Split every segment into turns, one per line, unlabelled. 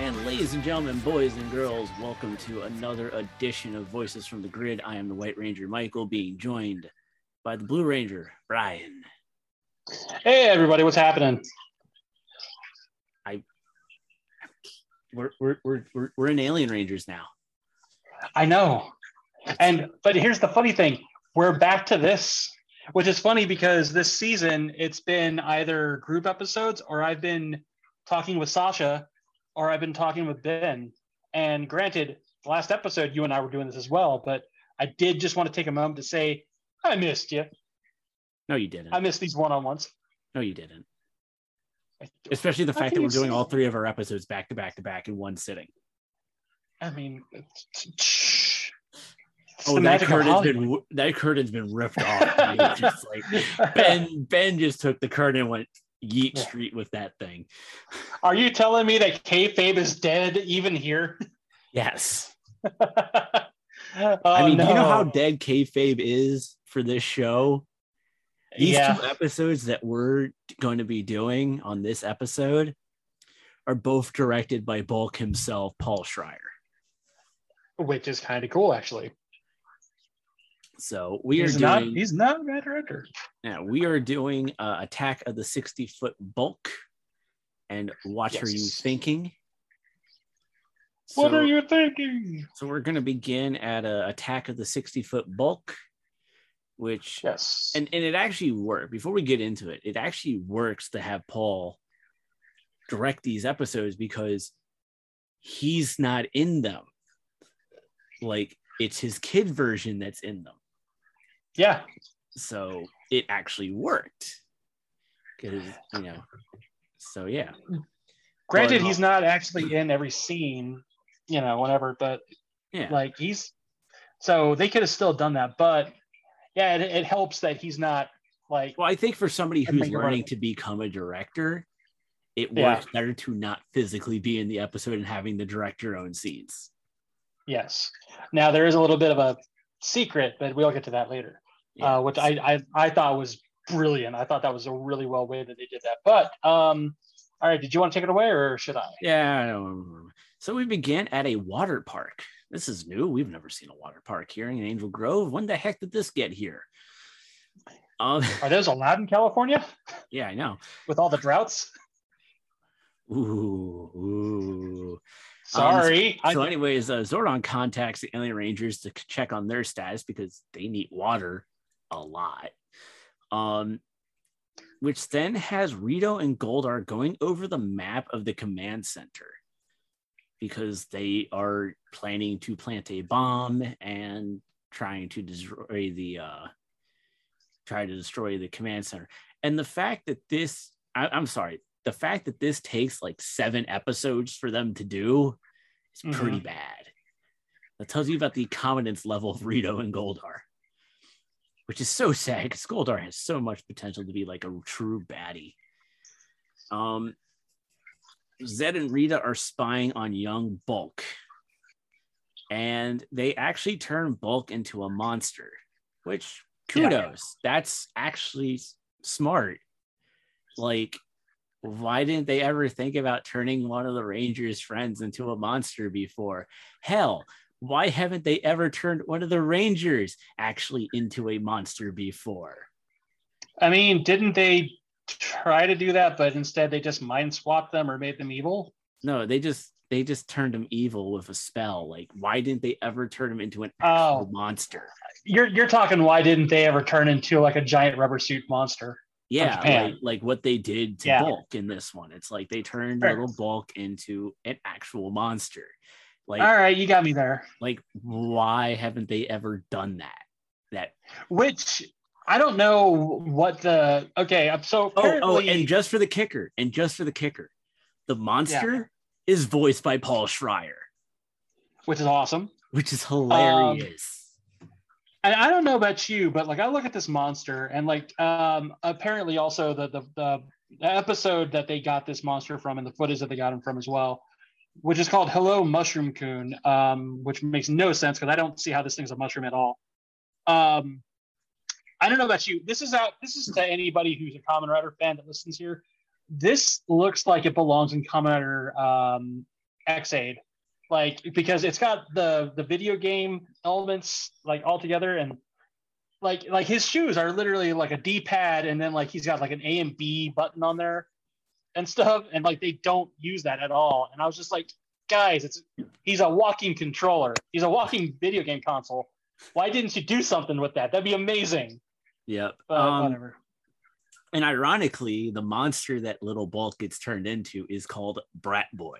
And ladies and gentlemen, boys and girls, welcome to another edition of Voices from the Grid. I am the White Ranger, Michael, being joined by the Blue Ranger, Brian.
Hey, everybody, what's happening?
We're in Alien Rangers now.
I know. But here's the funny thing. We're back to this, which is funny because this season it's been either group episodes or I've been talking with Sasha or I've been talking with Ben. And granted, last episode, you and I were doing this as well, but I did just want to take a moment to say, I missed you.
No, you didn't.
I missed these one-on-ones.
No, you didn't. Especially the fact that we're doing all three of our episodes back to back to back in one sitting.
I mean,
that curtain's been ripped off. Just like Ben just took the curtain and went yeet street with that thing.
Are you telling me that kayfabe is dead even here?
Yes. I mean, do you know how dead kayfabe is for this show? These two episodes that we're going to be doing on this episode are both directed by Bulk himself, Paul Schreier.
Which is kind of cool, actually.
So
he's not a bad director.
Yeah, we are doing Attack of the 60-Foot Bulk. And what are you thinking?
What are you thinking?
So we're going to begin at Attack of the 60-Foot Bulk. Which and it actually worked. Before we get into it, it actually works to have Paul direct these episodes because he's not in them. Like, it's his kid version that's in them.
Yeah.
So it actually worked. Because, so yeah.
Granted, he's not actually in every scene, whatever, but so they could have still done that, but yeah, it helps that he's not like.
Well, I think for somebody who's learning to become a director, it works better to not physically be in the episode and having the director own scenes.
Yes. Now there is a little bit of a secret, but we'll get to that later. Which I thought was brilliant. I thought that was a really well way that they did that. But all right, did you want to take it away or should I?
Yeah. So we began at a water park. This is new. We've never seen a water park here in Angel Grove. When the heck did this get here?
Are those allowed in California?
Yeah, I know.
With all the droughts?
Ooh.
Sorry.
Anyways, Zordon contacts the Alien Rangers to check on their status because they need water a lot. Which then has Rito and Goldar going over the map of the command center. Because they are planning to plant a bomb and trying to destroy the command center. And the fact that this takes like 7 episodes for them to do is pretty bad. That tells you about the competence level of Rito and Goldar, which is so sad because Goldar has so much potential to be like a true baddie. Zed and Rita are spying on young Bulk, and they actually turn Bulk into a monster, which kudos. That's actually smart. Like, why didn't they ever think about turning one of the Rangers' friends into a monster before? Hell, why haven't they ever turned one of the Rangers actually into a monster before?
I mean, didn't they try to do that, but instead they just mind swapped them or made them evil?
No, they just turned him evil with a spell. Like, why didn't they ever turn him into an actual monster?
You're talking why didn't they ever turn into like a giant rubber suit monster?
Yeah, like what they did to Bulk in this one. It's like they turned little Bulk into an actual monster. Like,
all right, you got me there.
Like, why haven't they ever done that?
Which I don't know what the so apparently...
and just for the kicker, the monster is voiced by Paul Schreier,
which is awesome,
which is hilarious.
And I don't know about you, but like I look at this monster and like apparently also the episode that they got this monster from and the footage that they got him from as well, which is called Hello Mushroom Coon, which makes no sense because I don't see how this thing's a mushroom at all. I don't know about you. This is to anybody who's a Kamen Rider fan that listens here. This looks like it belongs in Kamen Rider X-Aid, like because it's got the video game elements like all together, and like his shoes are literally like a D-pad, and then like he's got like an A and B button on there and stuff, and like they don't use that at all. And I was just like, guys, he's a walking controller, he's a walking video game console. Why didn't you do something with that? That'd be amazing.
Yep.
But whatever.
And ironically, the monster that little Bulk gets turned into is called Brat Boy.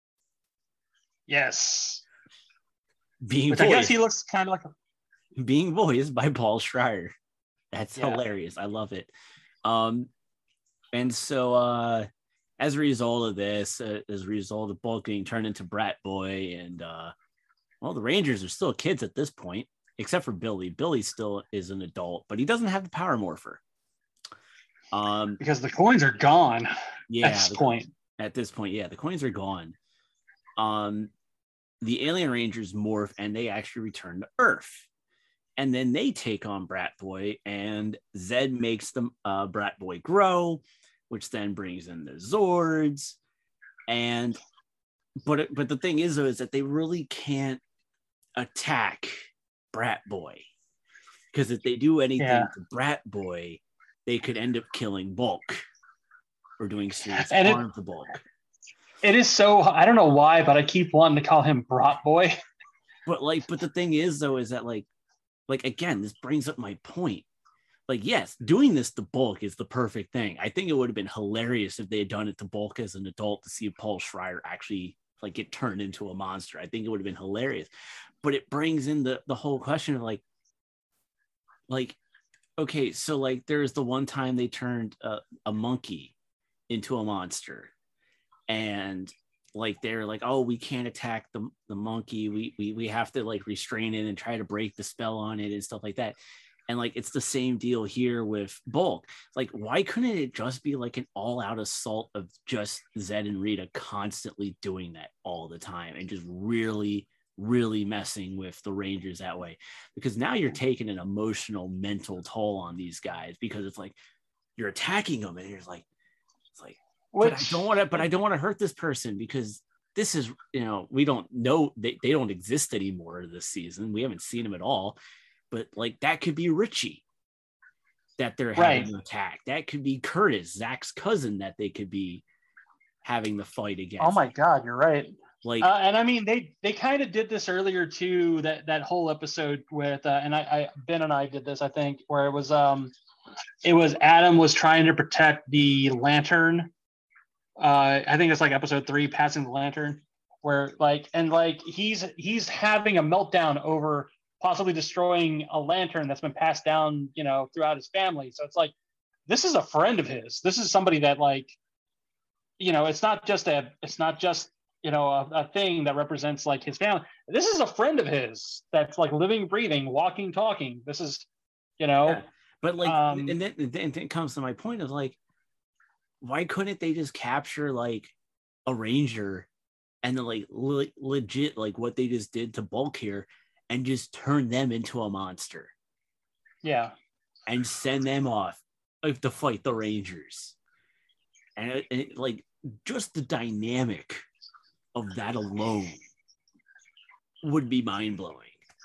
Yes.
Which
I guess he looks kind of like
being voiced by Paul Schreier. That's hilarious. I love it. And so as a result of this, as a result of Bulk being turned into Brat Boy, and well, the Rangers are still kids at this point, except for Billy. Billy still is an adult, but he doesn't have the power morpher.
Because the coins are gone.
Yeah.
At
this point, yeah, the coins are gone. The alien Rangers morph and they actually return to Earth. And then they take on Brat Boy, and Zed makes the Brat Boy grow, which then brings in the Zords. And but the thing is, though, is that they really can't attack Brat Boy, because if they do anything to Brat Boy, they could end up killing Bulk or doing serious harm to Bulk.
It is so, I don't know why, but I keep wanting to call him Brat Boy.
But the thing is, though, is that like again, this brings up my point. Like, yes, doing this to Bulk is the perfect thing. I think it would have been hilarious if they had done it to Bulk as an adult, to see Paul Schreier actually like get turned into a monster. I think it would have been hilarious. But it brings in the whole question of like, okay, so like there's the one time they turned a monkey into a monster, and like they're like, oh, we can't attack the monkey, we have to like restrain it and try to break the spell on it and stuff like that. And like it's the same deal here with Bulk. Like, why couldn't it just be like an all-out assault of just Zed and Rita constantly doing that all the time and just really messing with the Rangers that way? Because now you're taking an emotional, mental toll on these guys, because it's like you're attacking them and you're like, it's like, but I don't want to hurt this person, because this is, we don't know, they don't exist anymore this season. We haven't seen them at all. But like that could be Richie that they're having to attack. That could be Curtis, Zach's cousin, that they could be having the fight against.
Oh my God, you're right.
Like,
and I mean, they kind of did this earlier too. That whole episode with and I Ben and I did this, I think, where it was Adam was trying to protect the lantern. I think it's like episode 3, passing the lantern, where he's having a meltdown over possibly destroying a lantern that's been passed down, throughout his family. So it's like, this is a friend of his. This is somebody that it's not just a thing that represents like his family. This is a friend of his that's like living, breathing, walking, talking. This is,
Yeah. But like, and then it comes to my point of like, why couldn't they just capture like a Ranger and then like legit like what they just did to Bulk here, and just turn them into a monster?
Yeah.
And send them off to fight the Rangers. And it like, just the dynamic of that alone would be mind-blowing.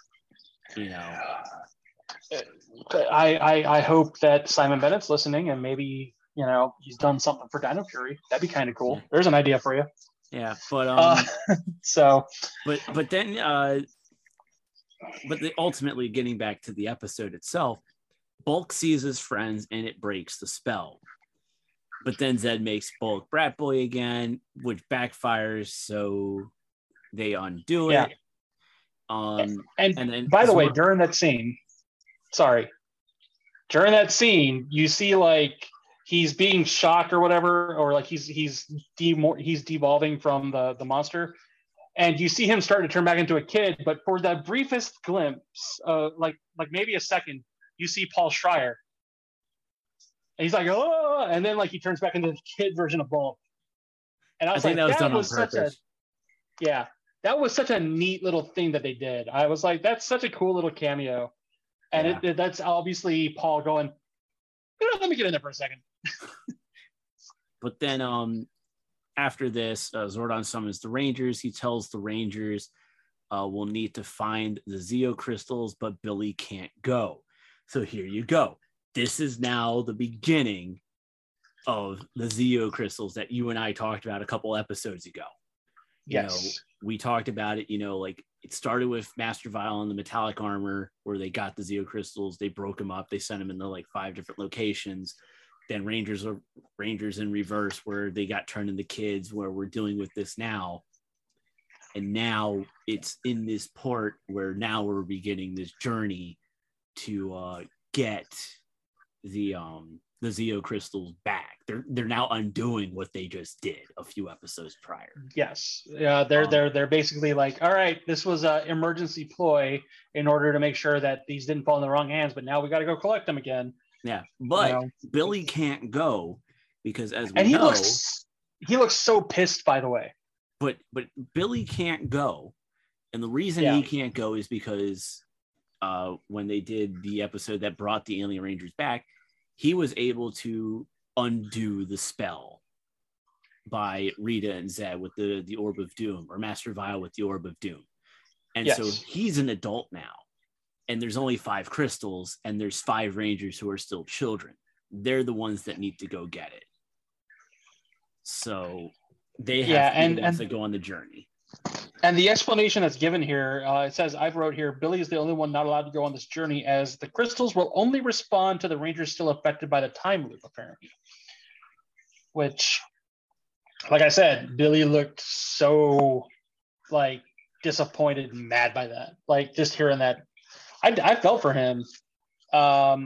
I hope that Simon Bennett's listening, and maybe, he's done something for Dino Fury. That'd be kind of cool. Yeah. There's an idea for you.
Yeah, but
so
but then ultimately, getting back to the episode itself, Bulk sees his friends and it breaks the spell. But then Zed makes Bulk Brat Boy again, which backfires, so they undo it. And then,
by the way, during that scene, you see like he's being shocked or whatever, or like he's devolving from the monster. And you see him start to turn back into a kid, but for that briefest glimpse, like maybe a second, you see Paul Schreier. And he's like, oh, and then like he turns back into the kid version of Bulk. And I think that was done on purpose. That was such a neat little thing that they did. I was like, that's such a cool little cameo. And that's obviously Paul going, let me get in there for a second.
But then after this, Zordon summons the Rangers. He tells the Rangers we'll need to find the Zeo crystals, but Billy can't go. So here you go. This is now the beginning of the Zeo crystals that you and I talked about a couple episodes ago.
Yes.
We talked about it, like it started with Master Vile and the metallic armor where they got the Zeo crystals. They broke them up. They sent them into like 5 different locations. Then Rangers in reverse where they got turned into kids, where we're dealing with this now. And now it's in this part where now we're beginning this journey to get the Zeo crystals back. They're now undoing what they just did a few episodes prior.
Yes. They're basically like, all right, this was an emergency ploy in order to make sure that these didn't fall in the wrong hands, but now we got to go collect them again.
Yeah, but Billy can't go because
he looks so pissed, by the way.
But Billy can't go, and the reason he can't go is because when they did the episode that brought the Alien Rangers back, he was able to undo the spell by Rita and Zed with the Orb of Doom, or Master Vile with the Orb of Doom, and so he's an adult now. And there's only 5 crystals, and there's 5 Rangers who are still children. They're the ones that need to go get it. So they have to go on the journey.
And the explanation that's given here, it says, I've wrote here, Billy is the only one not allowed to go on this journey, as the crystals will only respond to the Rangers still affected by the time loop, apparently. Which, like I said, Billy looked so like disappointed and mad by that. Like just hearing that. I felt for him. But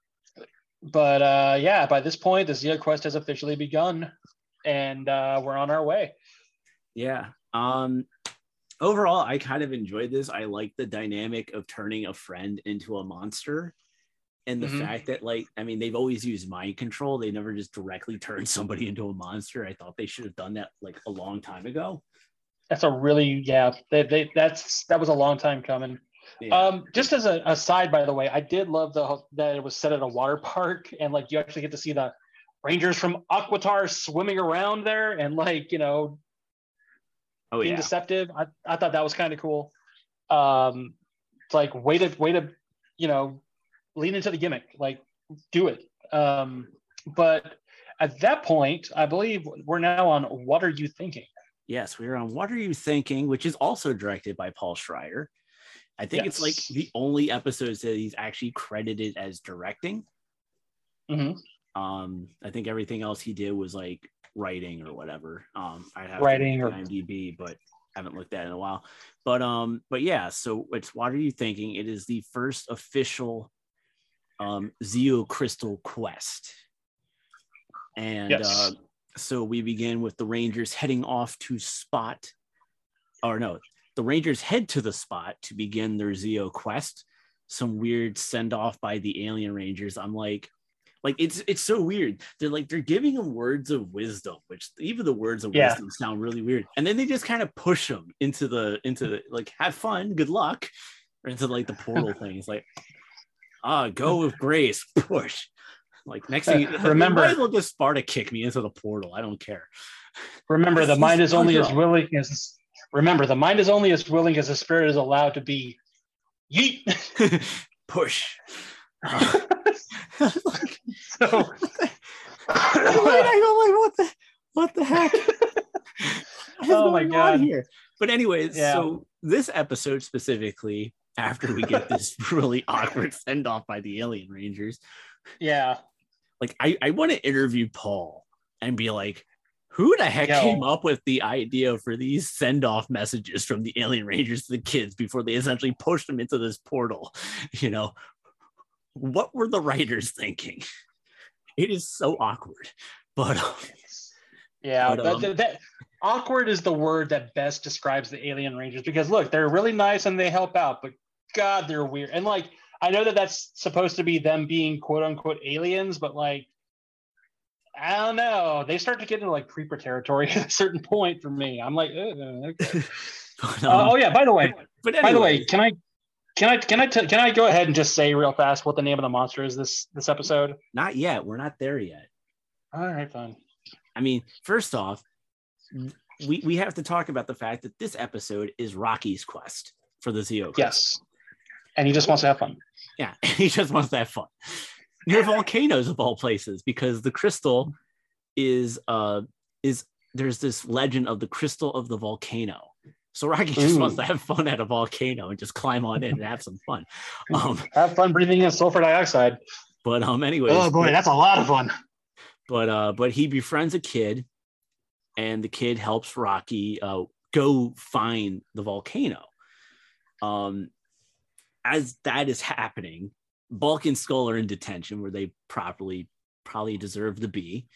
by this point, the Zeo quest has officially begun, and we're on our way.
Yeah. Overall, I kind of enjoyed this. I like the dynamic of turning a friend into a monster, and the fact that, they've always used mind control. They never just directly turned somebody into a monster. I thought they should have done that like a long time ago.
That's a really that was a long time coming. Yeah. Just as an aside, by the way, I did love that it was set at a water park, and like you actually get to see the Rangers from Aquitar swimming around there and being deceptive. I thought that was kind of cool. It's like way to lean into the gimmick, like do it. But at that point, I believe we're now on What Are You Thinking?
Yes, we're on What Are You Thinking, which is also directed by Paul Schreier. I think it's like the only episodes that he's actually credited as directing.
Mm-hmm.
I think everything else he did was like writing or whatever. I have
writing
or IMDb, but I haven't looked at it in a while. But yeah, so it's What Are You Thinking? It is the first official Zeo Crystal quest, and so we begin with the Rangers heading off to the Rangers head to the spot to begin their Zeo quest. Some weird send off by the Alien Rangers. I'm like it's so weird. They're giving them words of wisdom, which even the words of wisdom sound really weird. And then they just kind of push them into the like, have fun, good luck, or into like the portal thing. It's like, go with grace, push. Like next thing, remember, might as well just Sparta kick me into the portal. I don't care.
Remember, the mind is only as willing as. Remember, the mind is only as willing as the spirit is allowed to be. Yeet.
Push.
So,
what the heck?
Oh my God!
Here? But anyways, so this episode specifically, after we get this really awkward send off by the Alien Rangers, like I want to interview Paul and be like, who the heck came up with the idea for these send-off messages from the Alien Rangers to the kids before they essentially pushed them into this portal? What were the writers thinking? It is so awkward. But
that awkward is the word that best describes the Alien Rangers, because look, they're really nice and they help out, but God, they're weird. And like, I know that that's supposed to be them being quote unquote aliens, but like, I don't know. They start to get into like creeper territory at a certain point for me. I'm like, okay. By the way, can I go ahead and just say real fast what the name of the monster is this episode?
Not yet. We're not there yet.
All right, fine.
I mean, first off, we have to talk about the fact that this episode is Rocky's quest for the Zeo crystal.
Yes, and he just wants to have fun.
Yeah, he just wants to have fun near volcanoes of all places, because the crystal is there's this legend of the crystal of the volcano. So Rocky just wants to have fun at a volcano and just climb on in and have some fun.
Have fun breathing in sulfur dioxide.
But anyways.
Oh boy, that's a lot of fun.
But he befriends a kid, and the kid helps Rocky go find the volcano. As that is happening, Bulk and Skull are in detention, where they probably deserve to be.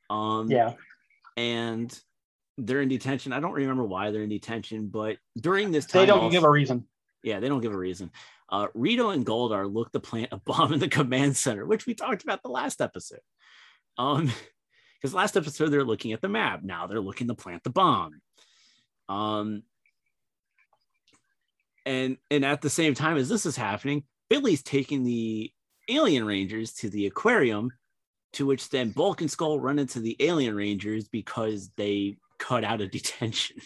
And they're in detention. I don't remember why they're in detention, but during this time,
they don't give a reason.
Yeah, they don't give a reason. Rito and Goldar look to plant a bomb in the command center, which we talked about the last episode. Because last episode they're looking at the map. Now they're looking to plant the bomb. And at the same time as this is happening, Billy's taking the Alien Rangers to the aquarium, to which then Bulk and Skull run into the Alien Rangers because they cut out of detention.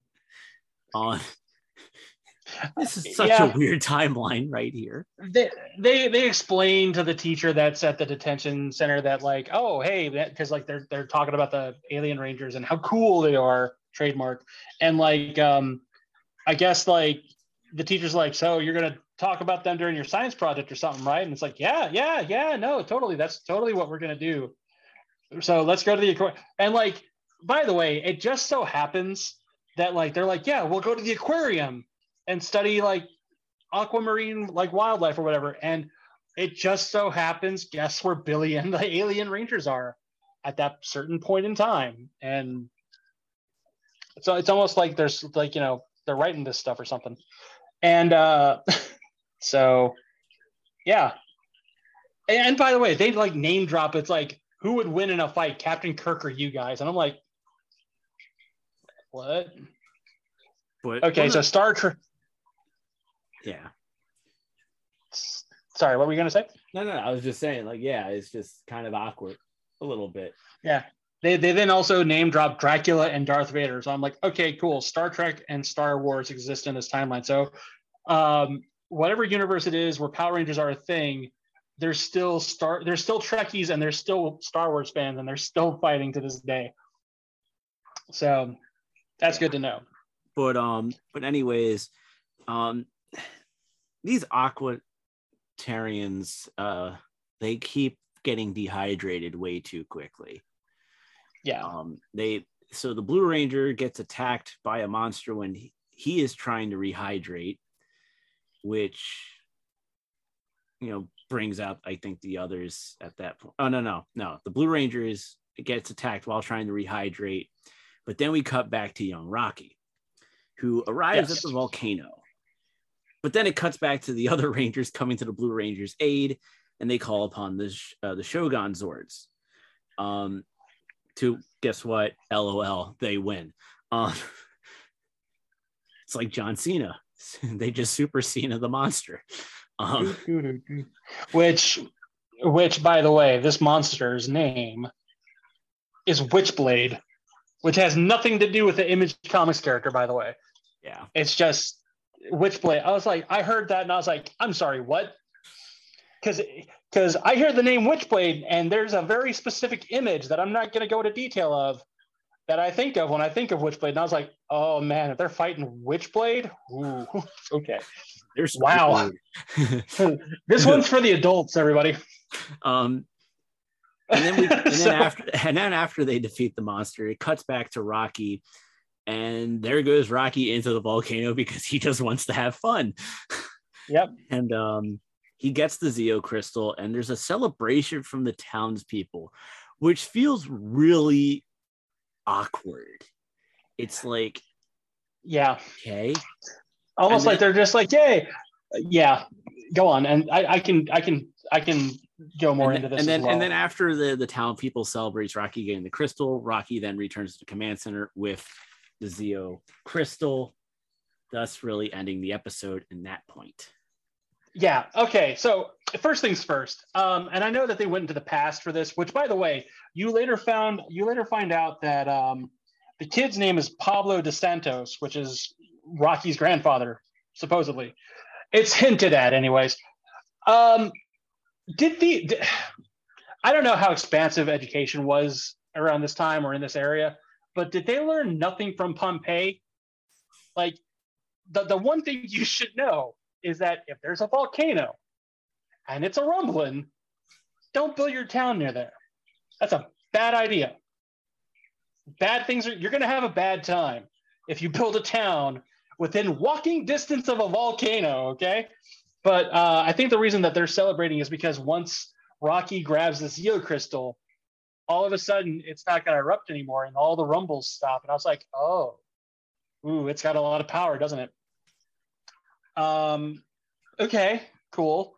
This is such a weird timeline right here.
They explain to the teacher that's at the detention center that, like, oh hey, because like they're talking about the Alien Rangers and how cool they are, trademark, and like I guess like the teacher's like, so you're gonna talk about them during your science project or something, right? And it's like, yeah, no, totally, that's totally what we're gonna do. So let's go to the aquarium. And like, by the way, it just so happens that like they're like, yeah, we'll go to the aquarium and study like aquamarine like wildlife or whatever. And it just so happens, guess where Billy and the Alien Rangers are at that certain point in time. And so it's almost like there's like, you know, they're writing this stuff or something. And so yeah. And by the way, they like name drop, it's like, who would win in a fight, Captain Kirk or you guys? And I'm like, what? Okay, so Star Trek.
Yeah.
Sorry, what were you going to say?
No, I was just saying, like, yeah, it's just kind of awkward a little bit.
Yeah. They then also name drop Dracula and Darth Vader. So I'm like, okay, cool. Star Trek and Star Wars exist in this timeline. So whatever universe it is where Power Rangers are a thing, there's still Trekkies and there's still Star Wars fans, and they're still fighting to this day. So that's good to know.
But anyways, these Aquatarians, they keep getting dehydrated way too quickly.
Yeah.
So the Blue Ranger gets attacked by a monster when he is trying to rehydrate, which, you know, brings out, I think, the others at that point. Oh, no. The Blue Ranger gets attacked while trying to rehydrate. But then we cut back to young Rocky, who arrives at the volcano. But then it cuts back to the other Rangers coming to the Blue Ranger's aid, and they call upon the Shogun Zords. To guess what? LOL, they win. It's like John Cena. They just Super Cena the monster.
Which, by the way, this monster's name is Witchblade, which has nothing to do with the Image Comics character, by the way.
Yeah.
It's just Witchblade. I was like, I heard that and I was like, I'm sorry, what? Because I hear the name Witchblade and there's a very specific image that I'm not going to go into detail of that I think of when I think of Witchblade. And I was like, oh man, if they're fighting Witchblade, ooh, okay.
There's
wow. This one's for the adults, everybody.
And then after they defeat the monster, it cuts back to Rocky, and there goes Rocky into the volcano because he just wants to have fun.
Yep.
And he gets the Zeo crystal, and there's a celebration from the townspeople, which feels really awkward. It's like,
yeah,
okay,
almost like they're just like, yay, yeah, go on, and I can go more into this.
And then after the town people celebrates Rocky getting the crystal, Rocky then returns to the command center with the Zeo crystal, thus really ending the episode in that point.
Yeah. Okay. So first things first, and I know that they went into the past for this, which, by the way, you later find out that The kid's name is Pablo DeSantos, which is Rocky's grandfather, supposedly. It's hinted at, anyways. I don't know how expansive education was around this time or in this area, but did they learn nothing from Pompeii? Like, the one thing you should know is that if there's a volcano and it's a rumbling, don't build your town near there. That's a bad idea. You're going to have a bad time if you build a town within walking distance of a volcano, okay? But I think the reason that they're celebrating is because once Rocky grabs the Zeo crystal, all of a sudden it's not going to erupt anymore and all the rumbles stop. And I was like, oh, ooh, it's got a lot of power, doesn't it? Okay, cool.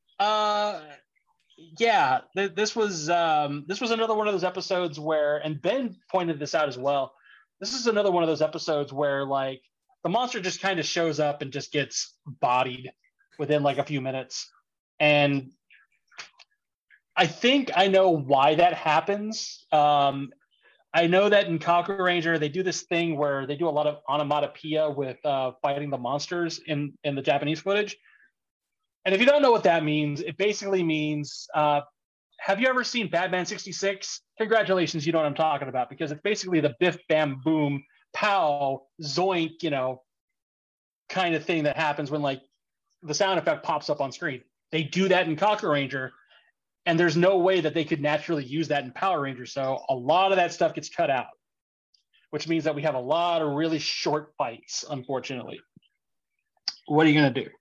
Yeah, this was another one of those episodes where, and Ben pointed this out as well. This is another one of those episodes where like the monster just kind of shows up and just gets bodied within like a few minutes. And I think I know why that happens. I know that in Kaku Ranger, they do this thing where they do a lot of onomatopoeia with fighting the monsters in the Japanese footage. And if you don't know what that means, it basically means, have you ever seen Batman 66? Congratulations, you know what I'm talking about, because it's basically the biff, bam, boom, pow, zoink, kind of thing that happens when like the sound effect pops up on screen. They do that in Kaku Ranger, and there's no way that they could naturally use that in Power Rangers. So a lot of that stuff gets cut out, which means that we have a lot of really short fights, unfortunately. What are you going to do?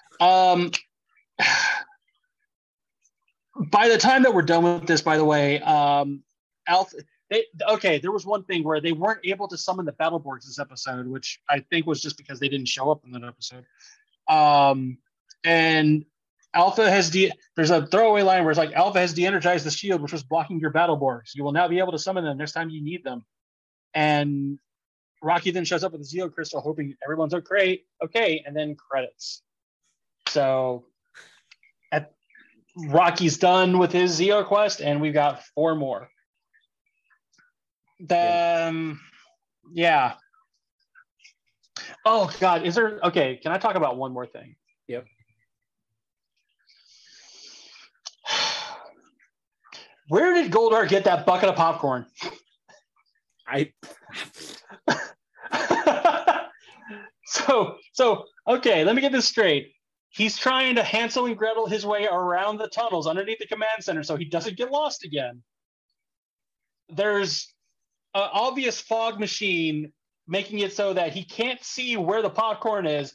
By the time that we're done with this, by the way, there was one thing where they weren't able to summon the Battleborgs this episode, which I think was just because they didn't show up in that episode. And Alpha has there's a throwaway line where it's like, Alpha has de-energized the shield, which was blocking your Battleborgs. You will now be able to summon them next time you need them. And Rocky then shows up with the Zeo Crystal, hoping everyone's okay, and then credits. So Rocky's done with his Zeo quest, and we've got 4 more. Then, yeah. Oh, God, okay, can I talk about one more thing?
Yep.
Where did Goldar get that bucket of popcorn? So, okay, let me get this straight. He's trying to Hansel and Gretel his way around the tunnels underneath the command center so he doesn't get lost again. There's an obvious fog machine making it so that he can't see where the popcorn is.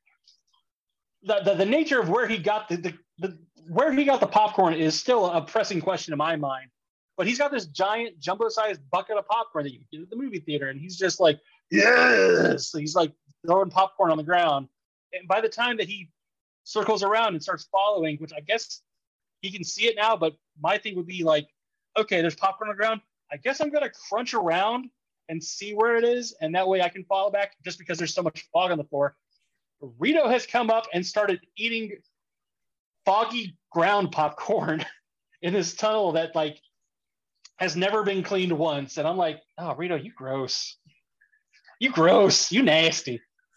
The nature of where he got where he got the popcorn is still a pressing question in my mind. But he's got this giant jumbo-sized bucket of popcorn that you get at the movie theater, and he's just like, yes! So he's like throwing popcorn on the ground. And by the time that he circles around and starts following, which I guess he can see it now, but my thing would be like, okay, there's popcorn on the ground. I guess I'm going to crunch around and see where it is, and that way I can follow back just because there's so much fog on the floor. Rito has come up and started eating foggy ground popcorn in this tunnel that like has never been cleaned once. And I'm like, oh, Rito, you gross. You gross. You nasty.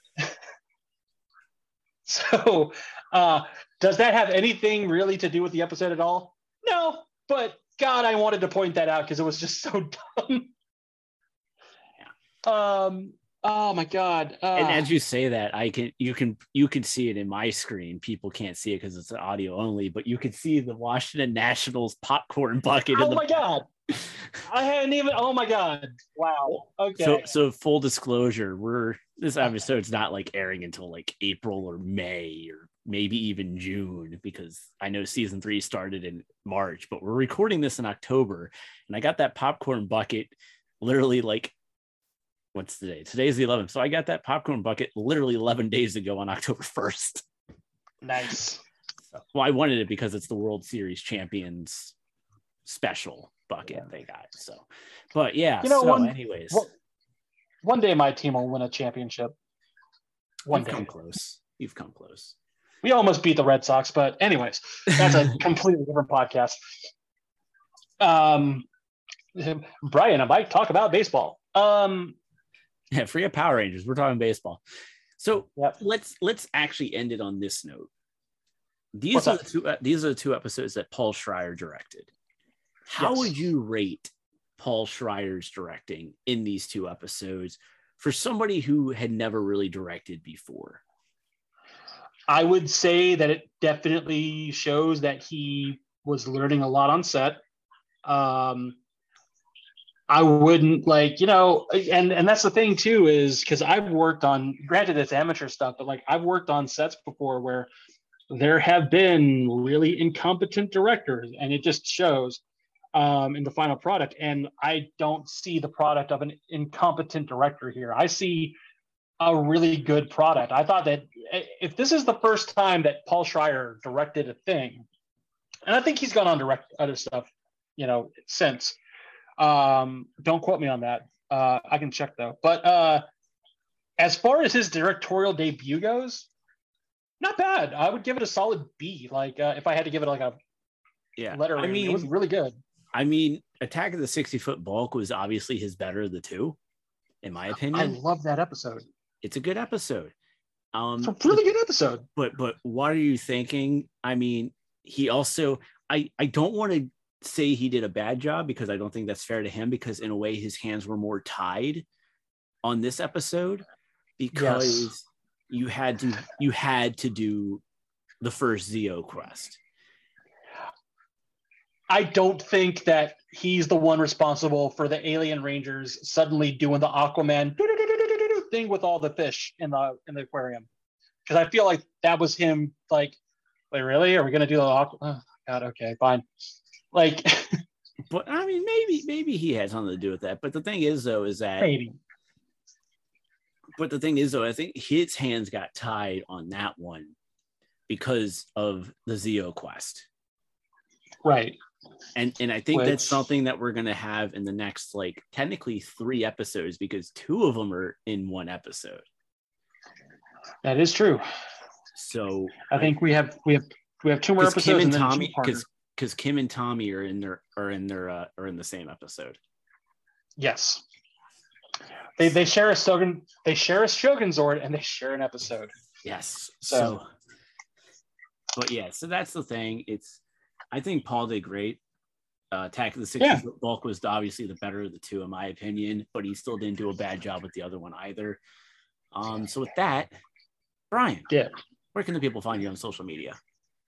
So does that have anything really to do with the episode at all? No, but God, I wanted to point that out because it was just so dumb. Oh my God.
And as you say that, you can see it in my screen. People can't see it because it's audio only, but you can see the Washington Nationals popcorn bucket.
Oh my God. I hadn't even, oh my God. Wow. Okay.
So full disclosure, this episode's not like airing until like April or May or maybe even June, because I know season 3 started in March, but we're recording this in October. And I got that popcorn bucket literally like, what's today? Today's the 11th. So I got that popcorn bucket literally 11 days ago on October 1st.
Nice.
Well, I wanted it because it's the World Series champions special bucket they got. So, but yeah. Anyways,
one day my team will win a championship.
You've come close. You've come close.
We almost beat the Red Sox, but anyways, that's a completely different podcast. Brian, I might talk about baseball.
Yeah, forget Power Rangers. We're talking baseball. So
Yep.
let's actually end it on this note.
What's up?
These are the 2 episodes that Paul Schreier directed. How
Yes.
would you rate Paul Schreier's directing in these 2 episodes for somebody who had never really directed before?
I would say that it definitely shows that he was learning a lot on set. I wouldn't and that's the thing too, is because I've worked on, granted it's amateur stuff, but like I've worked on sets before where there have been really incompetent directors, and it just shows in the final product. And I don't see the product of an incompetent director here. I see a really good product. I thought that if this is the first time that Paul Schreier directed a thing, and I think he's gone on direct other stuff, since. Don't quote me on that. I can check though. But as far as his directorial debut goes, not bad. I would give it a solid B. Like if I had to give it like a letter rating, it was really good.
I mean, Attack of the 60-Foot Bulk was obviously his better of the 2, in my opinion.
I love that episode.
It's a good episode.
It's a really good episode.
But what are you thinking? I mean, he also, I don't want to say he did a bad job, because I don't think that's fair to him, because in a way his hands were more tied on this episode, because you had to do the first Zeo quest.
I don't think that he's the one responsible for the Alien Rangers suddenly doing the Aquaman thing with all the fish in the aquarium, because I feel like that was him. Like, wait, really? Are we gonna do the aqua? Oh, God, okay, fine. Like,
but I mean, maybe he had something to do with that. But the thing is, though, I think his hands got tied on that one because of the Zeo quest,
right?
And I think that's something that we're gonna have in the next, like, technically 3 episodes, because 2 of them are in 1 episode.
That is true.
So
I think we have 2 more episodes.
Kim and Tommy, because Kim and Tommy are in the same episode.
Yes, they share a Shogun Zord, and they share an episode.
Yes. So but yeah, so that's the thing. I think Paul did great. Attack of the 60-Foot Bulk was obviously the better of the 2, in my opinion, but he still didn't do a bad job with the other one either. So with that, Brian, where can the people find you on social media?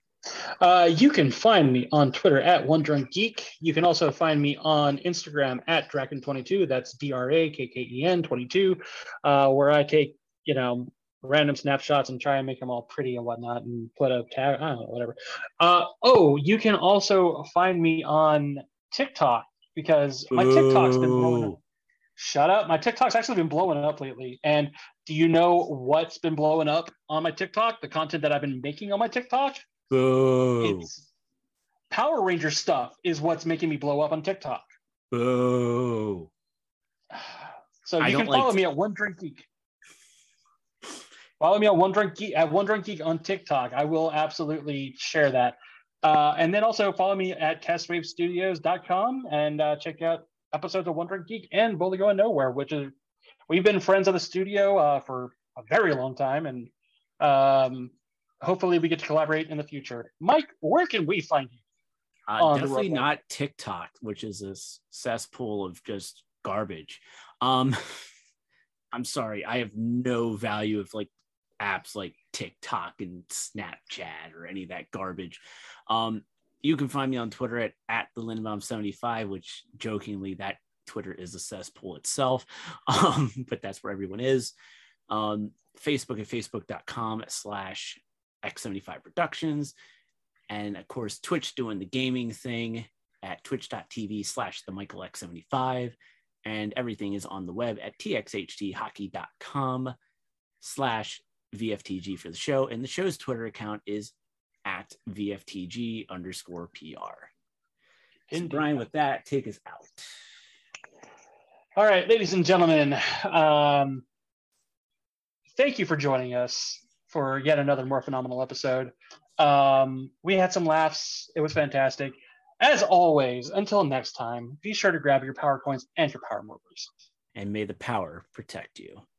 You can find me on Twitter at OneDrunkGeek. You can also find me on Instagram at Draken22. That's DRAKKEN 22, where I take, random snapshots and try and make them all pretty and whatnot, and put a tag, I don't know, whatever. You can also find me on TikTok, because my TikTok's been blowing up. Shut up. My TikTok's actually been blowing up lately. And do you know what's been blowing up on my TikTok? The content that I've been making on my TikTok?
Boo.
It's Power Ranger stuff is what's making me blow up on TikTok.
Boo.
So you can follow me at One Drink Geek. Follow me on One Drink Geek on TikTok. I will absolutely share that. And then also follow me at CastWaveStudios.com and check out episodes of One Drink Geek and Boldly Going Nowhere, which is, we've been friends of the studio for a very long time, and hopefully we get to collaborate in the future. Mike, where can we find you?
Definitely not TikTok, which is a cesspool of just garbage. I'm sorry, I have no value of like apps like TikTok and Snapchat or any of that garbage. You can find me on Twitter at the Lindenbaum75, which jokingly, that Twitter is a cesspool itself. But that's where everyone is. Facebook at facebook.com/X75 Productions. And of course, Twitch doing the gaming thing at twitch.tv/themichaelx75. And everything is on the web at txhthockey.com/VFTG for the show. And the show's Twitter account is at VFTG_PR. And Brian, with that, take us out.
All right, ladies and gentlemen, thank you for joining us for yet another more phenomenal episode. We had some laughs. It was fantastic. As always, until next time, be sure to grab your power coins and your power movers.
and may the power protect you.